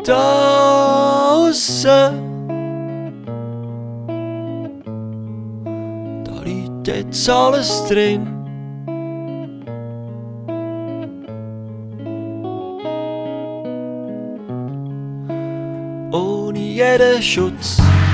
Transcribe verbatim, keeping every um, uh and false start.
da aussen. Da liegt jetzt alles drin. Ohne jeden Schutz.